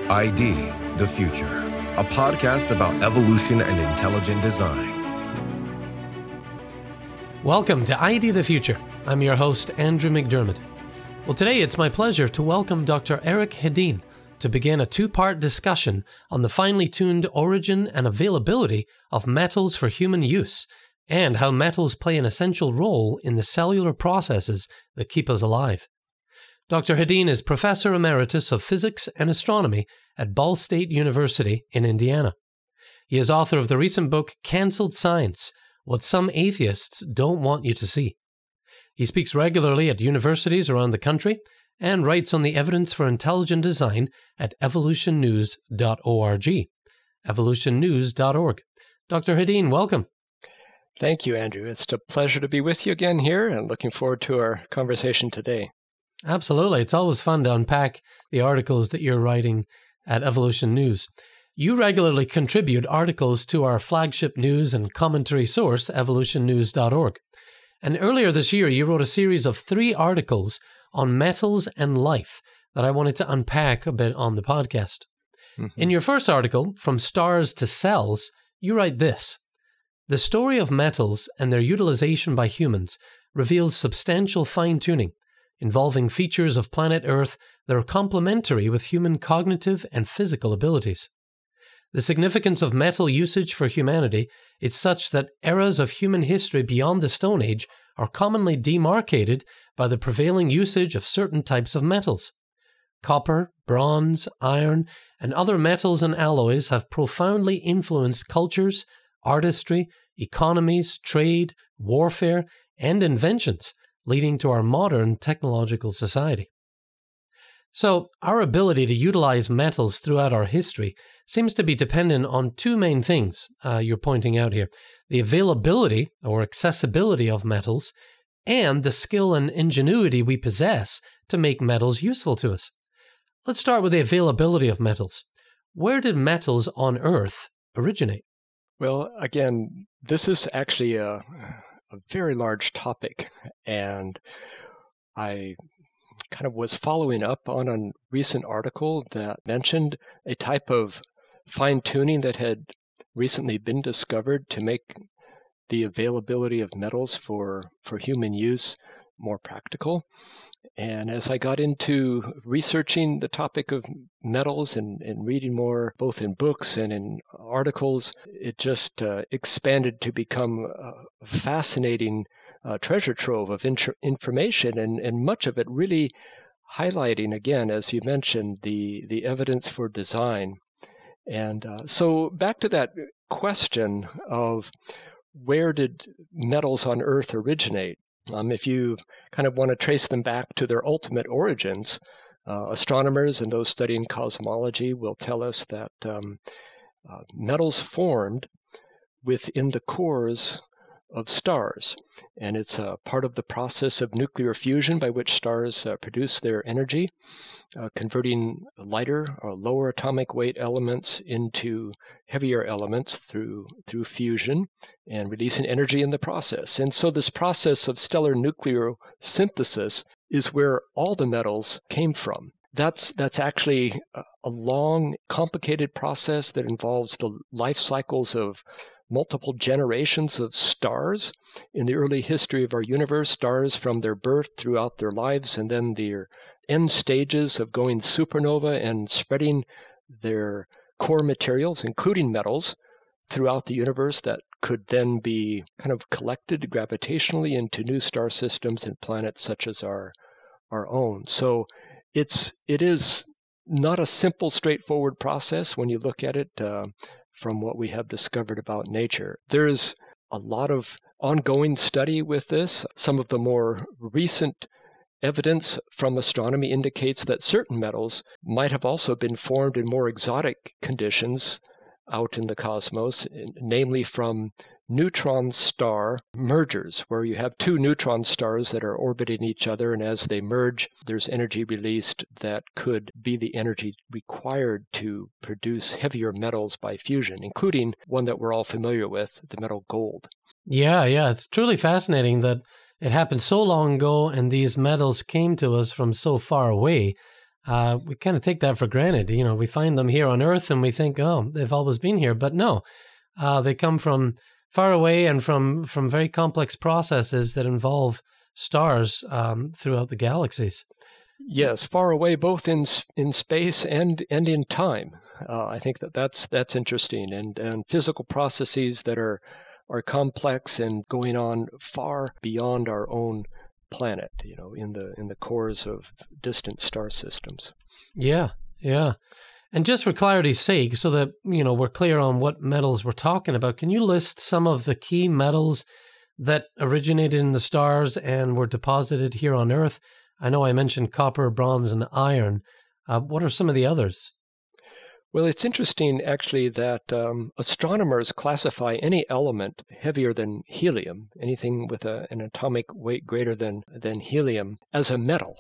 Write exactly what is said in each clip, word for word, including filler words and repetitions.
I D, The Future, a podcast about evolution and intelligent design. Welcome to I D The Future. I'm your host, Andrew McDermott. Well, today it's my pleasure to welcome Doctor Eric Hedin to begin a two-part discussion on the finely tuned origin and availability of metals for human use, and how metals play an essential role in the cellular processes that keep us alive. Doctor Hedin is Professor Emeritus of Physics and Astronomy at Ball State University in Indiana. He is author of the recent book, Cancelled Science: What Some Atheists Don't Want You to See. He speaks regularly at universities around the country and writes on the evidence for intelligent design at evolution news dot org. evolution news dot org. Doctor Hedin, welcome. Thank you, Andrew. It's a pleasure to be with you again here and looking forward to our conversation today. Absolutely. It's always fun to unpack the articles that you're writing at Evolution News. You regularly contribute articles to our flagship news and commentary source, evolution news dot org. And earlier this year, you wrote a series of three articles on metals and life that I wanted to unpack a bit on the podcast. Mm-hmm. In your first article, From Stars to Cells, you write this: "The story of metals and their utilization by humans reveals substantial fine-tuning, involving features of planet Earth that are complementary with human cognitive and physical abilities. The significance of metal usage for humanity is such that eras of human history beyond the Stone Age are commonly demarcated by the prevailing usage of certain types of metals. Copper, bronze, iron, and other metals and alloys have profoundly influenced cultures, artistry, economies, trade, warfare, and inventions, leading to our modern technological society." So, our ability to utilize metals throughout our history seems to be dependent on two main things uh, you're pointing out here: the availability or accessibility of metals, and the skill and ingenuity we possess to make metals useful to us. Let's start with the availability of metals. Where did metals on Earth originate? Well, again, this is actually a a very large topic, and I kind of was following up on a recent article that mentioned a type of fine-tuning that had recently been discovered to make the availability of metals for, for human use more practical. And as I got into researching the topic of metals and, and reading more, both in books and in articles, it just uh, expanded to become a fascinating uh, treasure trove of int- information, and, and much of it really highlighting, again, as you mentioned, the, the evidence for design. And uh, so back to that question of where did metals on Earth originate? Um, if you kind of want to trace them back to their ultimate origins, uh, astronomers and those studying cosmology will tell us that um, uh, metals formed within the cores of stars. And it's a part of the process of nuclear fusion by which stars uh, produce their energy, uh, converting lighter or lower atomic weight elements into heavier elements through through fusion and releasing energy in the process. And so this process of stellar nuclear synthesis is where all the metals came from. That's that's actually a, a long, complicated process that involves the life cycles of multiple generations of stars. In the early history of our universe, stars from their birth throughout their lives, and then their end stages of going supernova and spreading their core materials, including metals, throughout the universe that could then be kind of collected gravitationally into new star systems and planets such as our our own. So it's it is not a simple, straightforward process when you look at it uh, from what we have discovered about nature. There's a lot of ongoing study with this. Some of the more recent evidence from astronomy indicates that certain metals might have also been formed in more exotic conditions out in the cosmos, namely from neutron star mergers, where you have two neutron stars that are orbiting each other, and as they merge, there's energy released that could be the energy required to produce heavier metals by fusion, including one that we're all familiar with, the metal gold. Yeah, yeah, it's truly fascinating that it happened so long ago and these metals came to us from so far away. Uh, we kind of take that for granted. You know, we find them here on Earth and we think, oh, they've always been here. But no, uh, they come from far away and from, from very complex processes that involve stars um, throughout the galaxies. Yes, far away, both in in space and and in time. Uh, I think that that's that's interesting, and and physical processes that are are complex and going on far beyond our own planet. You know, in the in the cores of distant star systems. Yeah, yeah. And just for clarity's sake, so that you know we're clear on what metals we're talking about, can you list some of the key metals that originated in the stars and were deposited here on Earth? I know I mentioned copper, bronze, and iron. Uh, what are some of the others? Well, it's interesting, actually, that um, astronomers classify any element heavier than helium, anything with a, an atomic weight greater than, than helium, as a metal.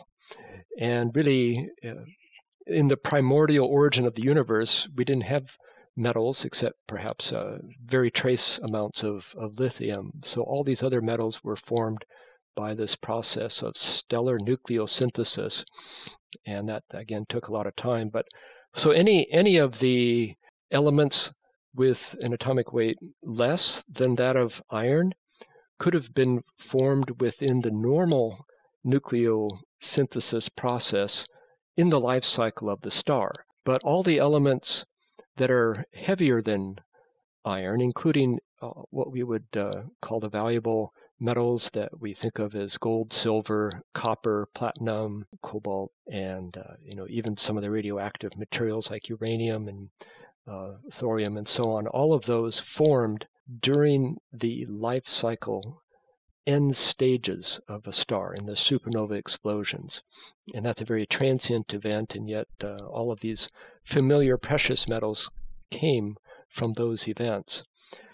And really, uh, in the primordial origin of the universe, we didn't have metals except perhaps uh, very trace amounts of, of lithium. So all these other metals were formed by this process of stellar nucleosynthesis, and that again took a lot of time. But so any any of the elements with an atomic weight less than that of iron could have been formed within the normal nucleosynthesis process in the life cycle of the star. But all the elements that are heavier than iron, including uh, what we would uh, call the valuable metals that we think of as gold, silver, copper, platinum, cobalt, and uh, you know even some of the radioactive materials like uranium and uh, thorium and so on. All of those formed during the life cycle end stages of a star in the supernova explosions, and that's a very transient event. And yet, uh, all of these familiar precious metals came from those events.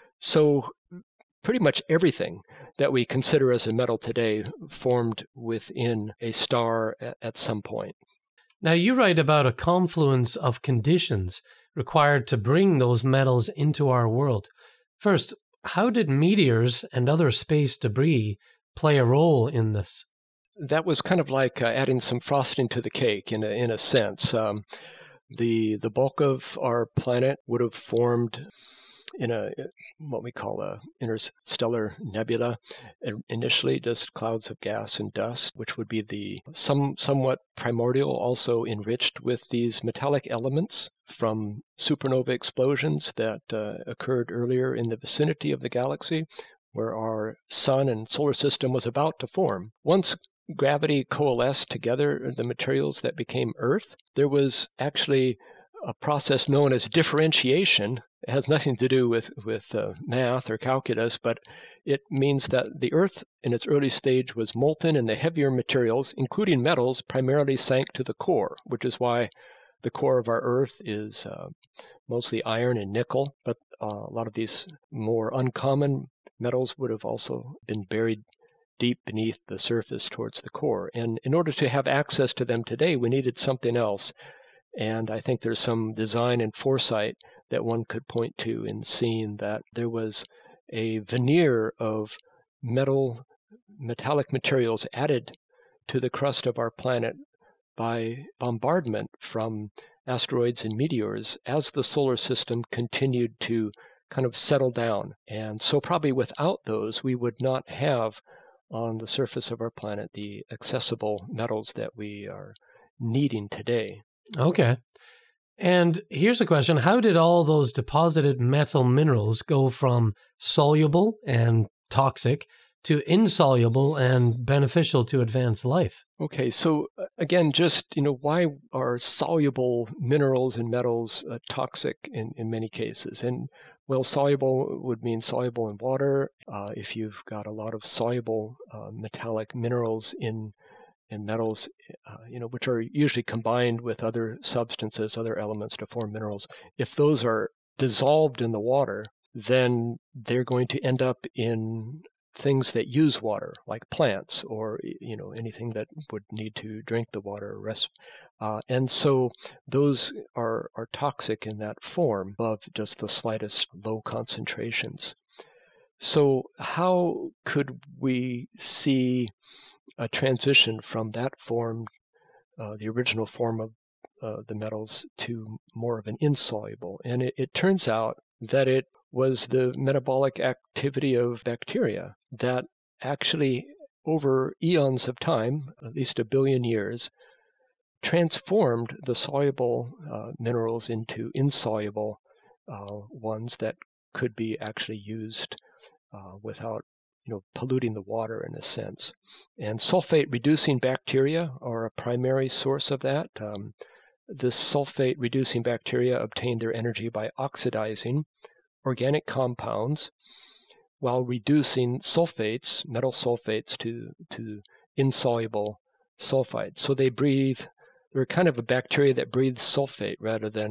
So pretty much everything that we consider as a metal today formed within a star at, at some point. Now, you write about a confluence of conditions required to bring those metals into our world. First, how did meteors and other space debris play a role in this? That was kind of like uh, adding some frosting to the cake in a, in a sense. Um, the the bulk of our planet would have formed in a what we call a interstellar nebula, initially just clouds of gas and dust, which would be the some somewhat primordial, also enriched with these metallic elements from supernova explosions that uh, occurred earlier in the vicinity of the galaxy, where our sun and solar system was about to form. Once gravity coalesced together the materials that became Earth, there was actually a process known as differentiation. It has nothing to do with, with uh, math or calculus, but it means that the Earth in its early stage was molten, and the heavier materials, including metals, primarily sank to the core, which is why the core of our Earth is uh, mostly iron and nickel, but uh, a lot of these more uncommon metals would have also been buried deep beneath the surface towards the core. And in order to have access to them today, we needed something else. And I think there's some design and foresight that one could point to in seeing that there was a veneer of metal, metallic materials added to the crust of our planet by bombardment from asteroids and meteors as the solar system continued to kind of settle down. And so probably without those, we would not have on the surface of our planet the accessible metals that we are needing today. Okay. And here's a question. How did all those deposited metal minerals go from soluble and toxic to insoluble and beneficial to advanced life? Okay, so again, just, you know, why are soluble minerals and metals uh, toxic in, in many cases? And well, soluble would mean soluble in water. Uh, if you've got a lot of soluble uh, metallic minerals in and metals, uh, you know, which are usually combined with other substances, other elements to form minerals. If those are dissolved in the water, then they're going to end up in things that use water, like plants, or you know, anything that would need to drink the water or rest. Uh, and so those are are toxic in that form of just the slightest low concentrations. So how could we see a transition from that form, uh, the original form of uh, the metals to more of an insoluble. And it, it turns out that it was the metabolic activity of bacteria that actually, over eons of time, at least a billion years, transformed the soluble uh, minerals into insoluble uh, ones that could be actually used uh, without, you know, polluting the water in a sense. And sulfate-reducing bacteria are a primary source of that. Um, this sulfate-reducing bacteria obtain their energy by oxidizing organic compounds while reducing sulfates, metal sulfates, to, to insoluble sulfides. So they breathe, they're kind of a bacteria that breathes sulfate rather than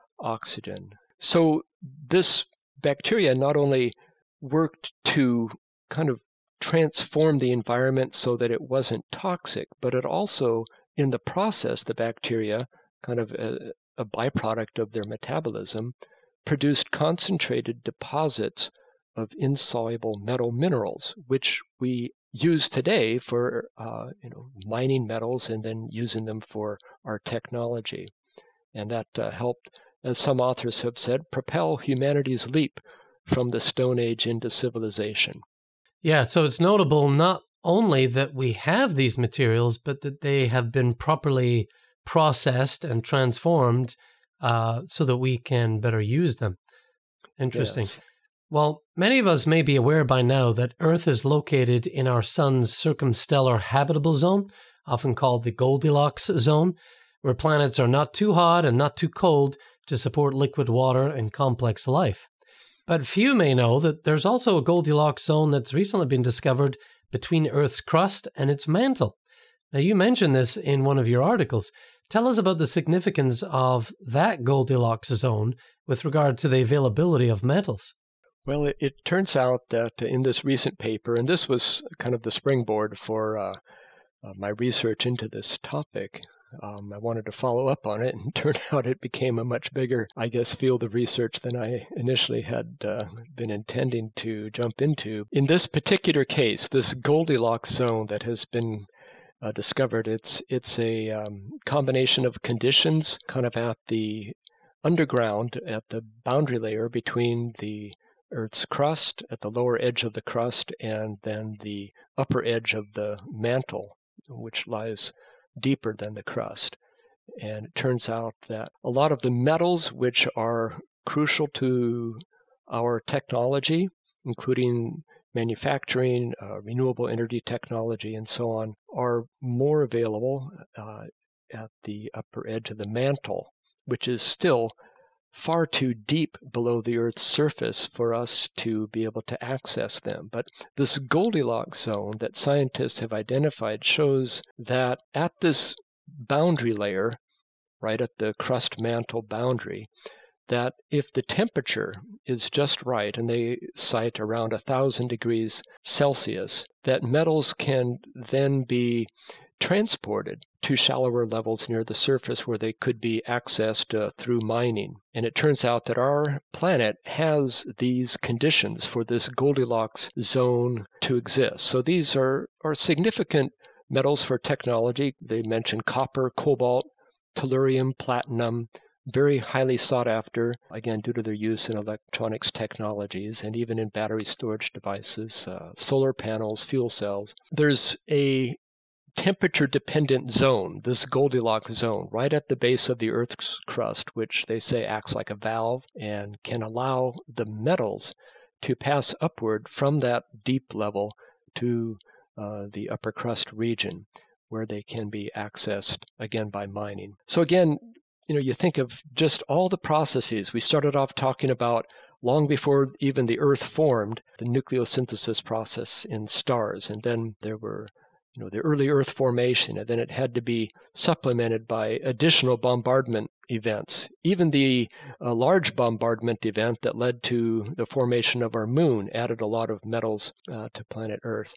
oxygen. So this bacteria not only worked to kind of transform the environment so that it wasn't toxic, but it also, in the process, the bacteria, kind of a, a byproduct of their metabolism, produced concentrated deposits of insoluble metal minerals, which we use today for uh, you know, mining metals and then using them for our technology. And that uh, helped, as some authors have said, propel humanity's leap from the Stone Age into civilization. Yeah, so it's notable not only that we have these materials, but that they have been properly processed and transformed uh, so that we can better use them. Interesting. Yes. Well, many of us may be aware by now that Earth is located in our sun's circumstellar habitable zone, often called the Goldilocks zone, where planets are not too hot and not too cold to support liquid water and complex life. But few may know that there's also a Goldilocks zone that's recently been discovered between Earth's crust and its mantle. Now, you mentioned this in one of your articles. Tell us about the significance of that Goldilocks zone with regard to the availability of metals. Well, it, it turns out that in this recent paper, and this was kind of the springboard for uh, uh, my research into this topic, um, I wanted to follow up on it, and it turned out it became a much bigger, I guess, field of research than I initially had uh, been intending to jump into. In this particular case, this Goldilocks zone that has been uh, discovered, it's it's a um, combination of conditions kind of at the underground, at the boundary layer between the Earth's crust, at the lower edge of the crust, and then the upper edge of the mantle, which lies deeper than the crust. And it turns out that a lot of the metals which are crucial to our technology, including manufacturing, uh, renewable energy technology, and so on, are more available uh, at the upper edge of the mantle, which is still far too deep below the Earth's surface for us to be able to access them. But this Goldilocks zone that scientists have identified shows that at this boundary layer, right at the crust-mantle boundary, that if the temperature is just right, and they cite around one thousand degrees Celsius, that metals can then be transported to shallower levels near the surface where they could be accessed uh, through mining. And it turns out that our planet has these conditions for this Goldilocks zone to exist. So these are, are significant metals for technology. They mention copper, cobalt, tellurium, platinum, very highly sought after, again, due to their use in electronics technologies and even in battery storage devices, uh, solar panels, fuel cells. There's a temperature-dependent zone, this Goldilocks zone, right at the base of the Earth's crust, which they say acts like a valve and can allow the metals to pass upward from that deep level to uh, the upper crust region, where they can be accessed, again, by mining. So again, you know, you think of just all the processes. We started off talking about, long before even the Earth formed, the nucleosynthesis process in stars, and then there were You know, the early Earth formation, and then it had to be supplemented by additional bombardment events. Even the uh, large bombardment event that led to the formation of our moon added a lot of metals uh, to planet Earth.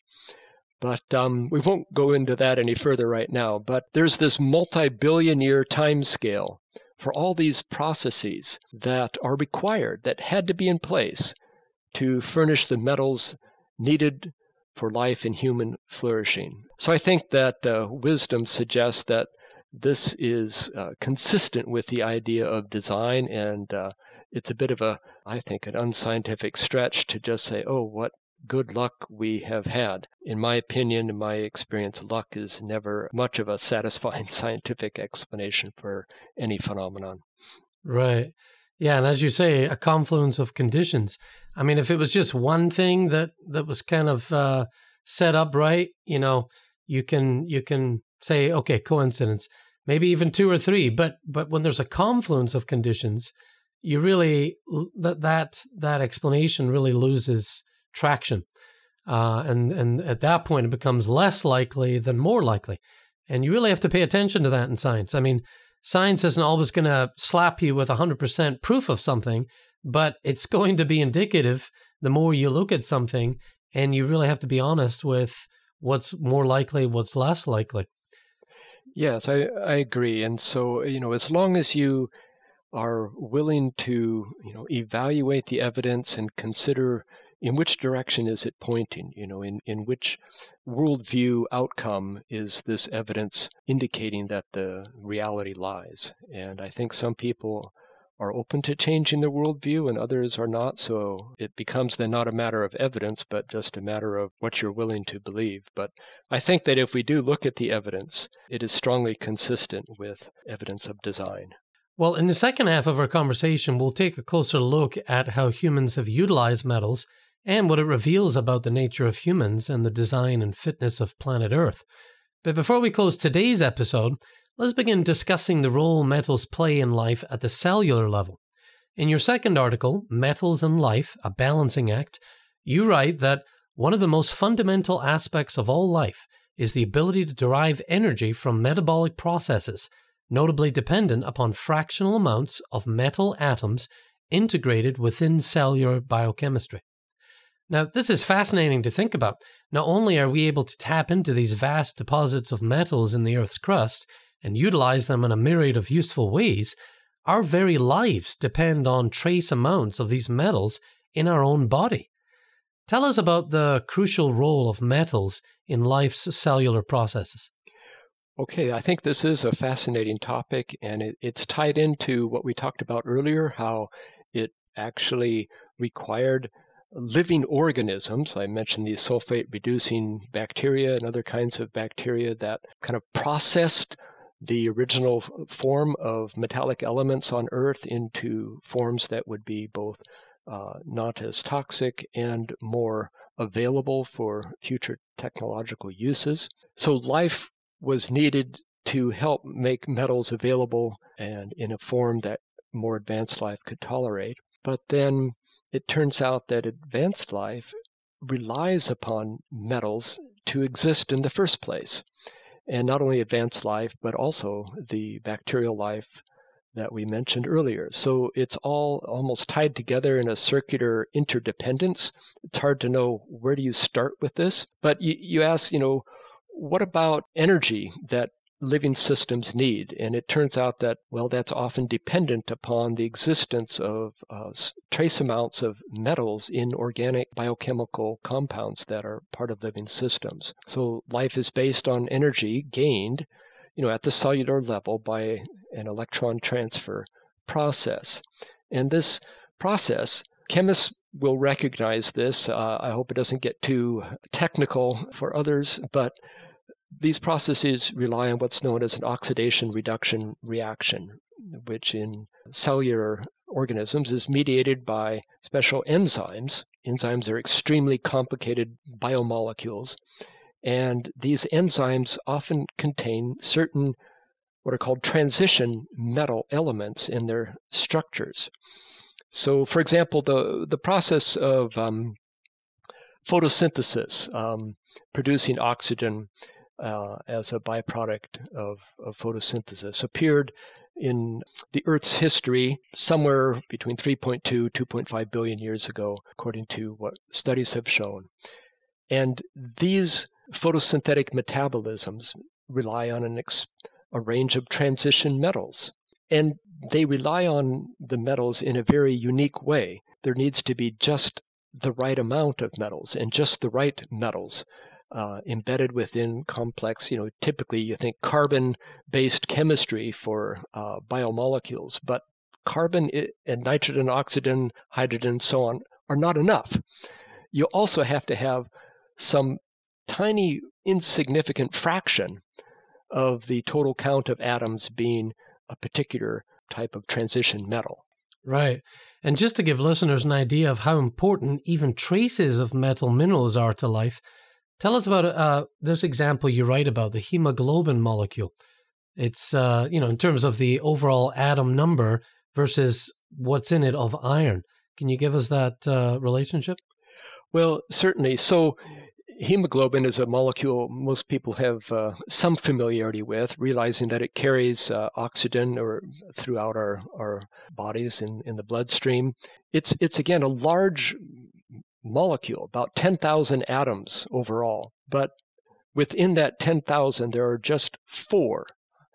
But um, we won't go into that any further right now. But there's this multi-billion year time scale for all these processes that are required, that had to be in place to furnish the metals needed for life and human flourishing. So I think that uh, wisdom suggests that this is uh, consistent with the idea of design, and uh, it's a bit of a, I think, an unscientific stretch to just say, oh, what good luck we have had. In my opinion, in my experience, luck is never much of a satisfying scientific explanation for any phenomenon. Right. Yeah, and as you say, a confluence of conditions. I mean, if it was just one thing that, that was kind of uh, set up right, you know, you can you can say, okay, coincidence, maybe even two or three. But but when there's a confluence of conditions, you really that that that explanation really loses traction, uh, and and at that point it becomes less likely than more likely, and you really have to pay attention to that in science. I mean, science isn't always going to slap you with one hundred percent proof of something, but it's going to be indicative the more you look at something, and you really have to be honest with what's more likely, what's less likely. Yes, I, I agree. And so, you know, as long as you are willing to, you know, evaluate the evidence and consider in which direction is it pointing, you know, in, in which worldview outcome is this evidence indicating that the reality lies. And I think some people are open to changing their worldview and others are not. So it becomes then not a matter of evidence, but just a matter of what you're willing to believe. But I think that if we do look at the evidence, it is strongly consistent with evidence of design. Well, in the second half of our conversation, we'll take a closer look at how humans have utilized metals and what it reveals about the nature of humans and the design and fitness of planet Earth. But before we close today's episode, let's begin discussing the role metals play in life at the cellular level. In your second article, Metals and Life, A Balancing Act, you write that one of the most fundamental aspects of all life is the ability to derive energy from metabolic processes, notably dependent upon fractional amounts of metal atoms integrated within cellular biochemistry. Now, this is fascinating to think about. Not only are we able to tap into these vast deposits of metals in the Earth's crust and utilize them in a myriad of useful ways, our very lives depend on trace amounts of these metals in our own body. Tell us about the crucial role of metals in life's cellular processes. Okay, I think this is a fascinating topic, and it, it's tied into what we talked about earlier, how it actually required living organisms. I mentioned these sulfate-reducing bacteria and other kinds of bacteria that kind of processed the original form of metallic elements on Earth into forms that would be both uh, not as toxic and more available for future technological uses. So life was needed to help make metals available and in a form that more advanced life could tolerate. But then it turns out that advanced life relies upon metals to exist in the first place. And not only advanced life, but also the bacterial life that we mentioned earlier. So it's all almost tied together in a circular interdependence. It's hard to know where do you start with this. But you, you ask, you know, what about energy that living systems need? And it turns out that, well, that's often dependent upon the existence of uh, trace amounts of metals in organic biochemical compounds that are part of living systems. So life is based on energy gained, you know, at the cellular level by an electron transfer process. And this process, chemists will recognize this. Uh, I hope it doesn't get too technical for others, but these processes rely on what's known as an oxidation reduction reaction, which in cellular organisms is mediated by special enzymes. Enzymes are extremely complicated biomolecules, and these enzymes often contain certain what are called transition metal elements in their structures. So, for example, the, the process of um, photosynthesis, um, producing oxygen Uh, as a byproduct of, of photosynthesis, appeared in the Earth's history somewhere between three point two, two point five billion years ago, according to what studies have shown. And these photosynthetic metabolisms rely on an ex- a range of transition metals. And they rely on the metals in a very unique way. There needs to be just the right amount of metals and just the right metals uh, embedded within complex, you know, typically you think carbon-based chemistry for uh, biomolecules, but carbon and nitrogen, oxygen, hydrogen, so on are not enough. You also have to have some tiny insignificant fraction of the total count of atoms being a particular type of transition metal. Right. And just to give listeners an idea of how important even traces of metal minerals are to life, tell us about uh, this example you write about, the hemoglobin molecule. It's, uh, you know, in terms of the overall atom number versus what's in it of iron. Can you give us that uh, relationship? Well, certainly. So hemoglobin is a molecule most people have uh, some familiarity with, realizing that it carries uh, oxygen or throughout our, our bodies in, in the bloodstream. It's, it's again, a large molecule, about ten thousand atoms overall. But within that ten thousand, there are just four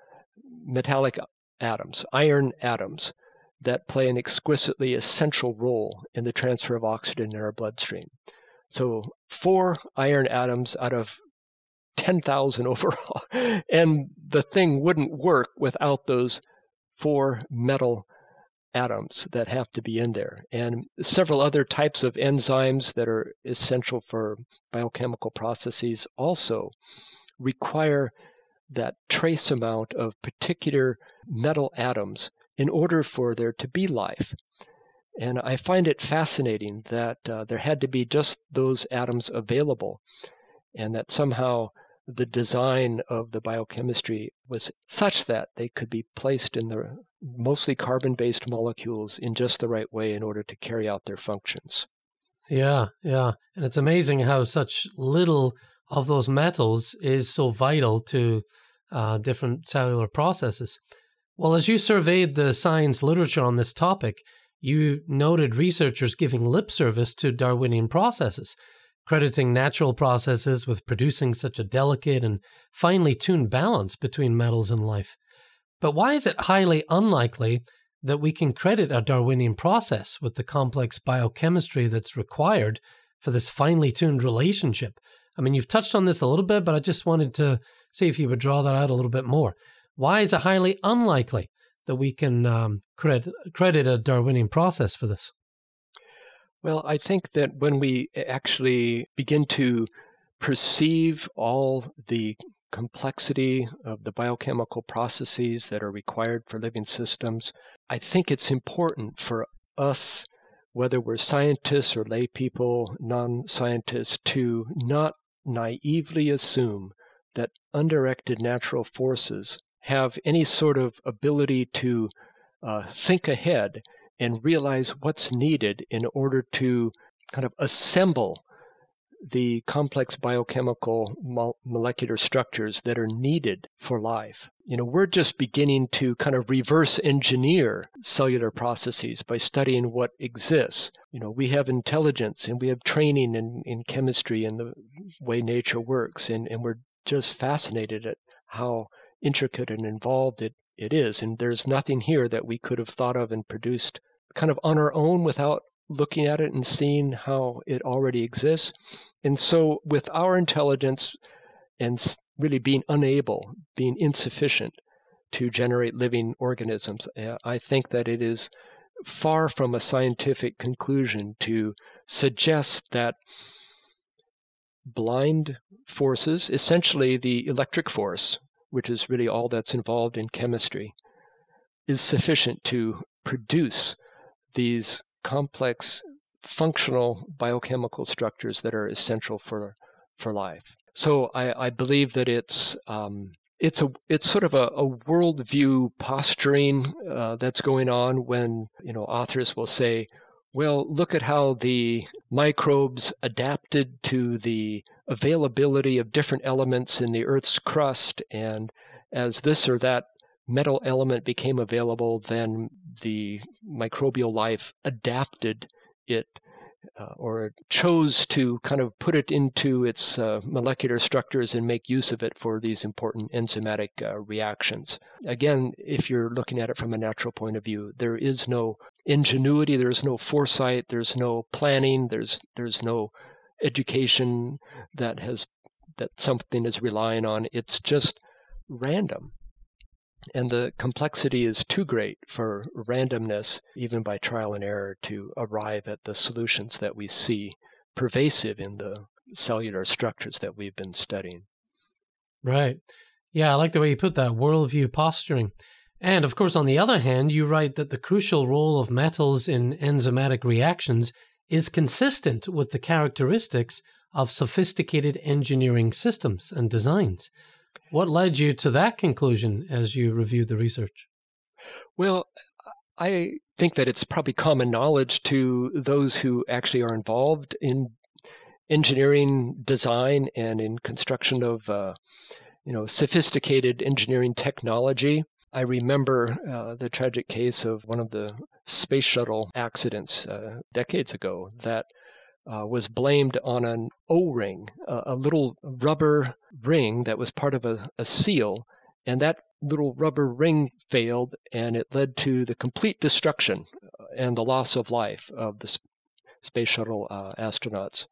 metallic atoms, iron atoms, that play an exquisitely essential role in the transfer of oxygen in our bloodstream. So four iron atoms out of ten thousand overall. And the thing wouldn't work without those four metal atoms that have to be in there. And several other types of enzymes that are essential for biochemical processes also require that trace amount of particular metal atoms in order for there to be life. And I find it fascinating that uh, there had to be just those atoms available, and that somehow the design of the biochemistry was such that they could be placed in the mostly carbon-based molecules in just the right way in order to carry out their functions. Yeah, yeah. And it's amazing how such little of those metals is so vital to uh, different cellular processes. Well, as you surveyed the science literature on this topic, you noted researchers giving lip service to Darwinian processes, crediting natural processes with producing such a delicate and finely tuned balance between metals and life. But why is it highly unlikely that we can credit a Darwinian process with the complex biochemistry that's required for this finely tuned relationship? I mean, you've touched on this a little bit, but I just wanted to see if you would draw that out a little bit more. Why is it highly unlikely that we can um, credit, credit a Darwinian process for this? Well, I think that when we actually begin to perceive all the complexity of the biochemical processes that are required for living systems, I think it's important for us, whether we're scientists or lay people, non-scientists, to not naively assume that undirected natural forces have any sort of ability to uh, think ahead and realize what's needed in order to kind of assemble the complex biochemical mo- molecular structures that are needed for life. You know, we're just beginning to kind of reverse engineer cellular processes by studying what exists. You know, we have intelligence and we have training in, in chemistry and the way nature works, and, and we're just fascinated at how intricate and involved it, it is. And there's nothing here that we could have thought of and produced kind of on our own without looking at it and seeing how it already exists. And so with our intelligence and really being unable, being insufficient to generate living organisms, I think that it is far from a scientific conclusion to suggest that blind forces, essentially the electric force, which is really all that's involved in chemistry, is sufficient to produce these complex functional biochemical structures that are essential for for life. So I, I believe that it's um, it's a it's sort of a, a worldview posturing uh, that's going on when, you know, authors will say, well, look at how the microbes adapted to the availability of different elements in the Earth's crust, and as this or that metal element became available, then the microbial life adapted it uh, or chose to kind of put it into its uh, molecular structures and make use of it for these important enzymatic uh, reactions. Again, if you're looking at it from a natural point of view, there is no ingenuity, there's no foresight, there's no planning, there's there's no education that has that something is relying on. It's just random. And the complexity is too great for randomness, even by trial and error, to arrive at the solutions that we see pervasive in the cellular structures that we've been studying. Right. Yeah, I like the way you put that, worldview posturing. And of course, on the other hand, you write that the crucial role of metals in enzymatic reactions is consistent with the characteristics of sophisticated engineering systems and designs. What led you to that conclusion as you reviewed the research? Well, I think that it's probably common knowledge to those who actually are involved in engineering design and in construction of uh, you know, sophisticated engineering technology. I remember uh, the tragic case of one of the space shuttle accidents uh, decades ago that uh, was blamed on an O-ring, a, a little rubber ring that was part of a, a seal, and that little rubber ring failed, and it led to the complete destruction and the loss of life of the sp- space shuttle uh, astronauts.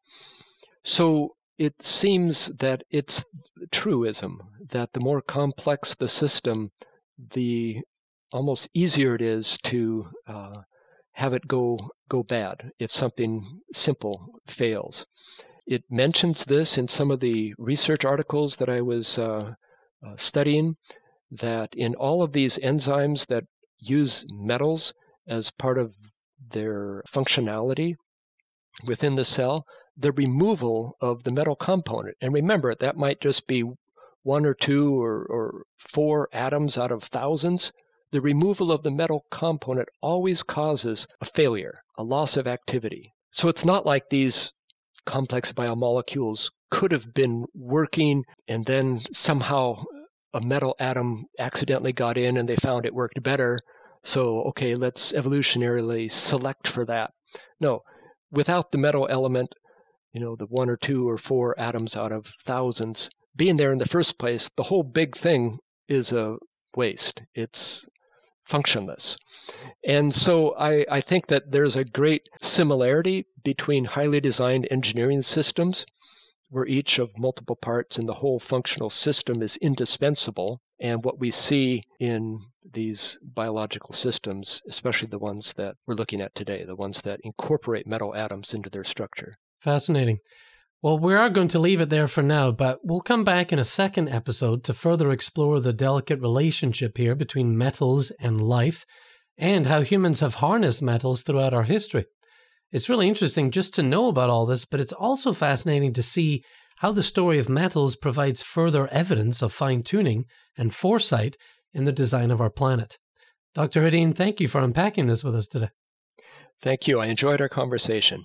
So it seems that it's truism that the more complex the system, the almost easier it is to uh, have it go go bad if something simple fails. It mentions this in some of the research articles that I was uh, uh, studying, that in all of these enzymes that use metals as part of their functionality within the cell, the removal of the metal component, and remember, that might just be one or two or, or four atoms out of thousands, the removal of the metal component always causes a failure, a loss of activity. So it's not like these complex biomolecules could have been working and then somehow a metal atom accidentally got in and they found it worked better. So, okay, let's evolutionarily select for that. No, without the metal element, you know, the one or two or four atoms out of thousands being there in the first place, the whole big thing is a waste. It's functionless. And so I, I think that there's a great similarity between highly designed engineering systems, where each of multiple parts in the whole functional system is indispensable, and what we see in these biological systems, especially the ones that we're looking at today, the ones that incorporate metal atoms into their structure. Fascinating. Well, we are going to leave it there for now, but we'll come back in a second episode to further explore the delicate relationship here between metals and life, and how humans have harnessed metals throughout our history. It's really interesting just to know about all this, but it's also fascinating to see how the story of metals provides further evidence of fine-tuning and foresight in the design of our planet. Doctor Hedin, thank you for unpacking this with us today. Thank you. I enjoyed our conversation.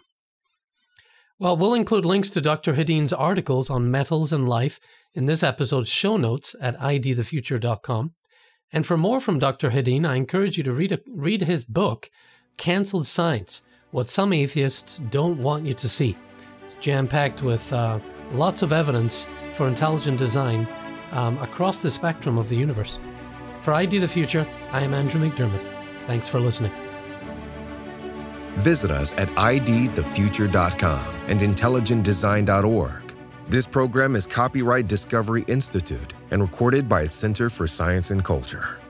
Well, we'll include links to Doctor Hedin's articles on metals and life in this episode's show notes at I D the future dot com. And for more from Doctor Hedin, I encourage you to read, a, read his book, Cancelled Science, What Some Atheists Don't Want You to See. It's jam-packed with uh, lots of evidence for intelligent design um, across the spectrum of the universe. For I D the Future, I am Andrew McDermott. Thanks for listening. Visit us at I D the future dot com and intelligent design dot org. This program is copyright Discovery Institute and recorded by its Center for Science and Culture.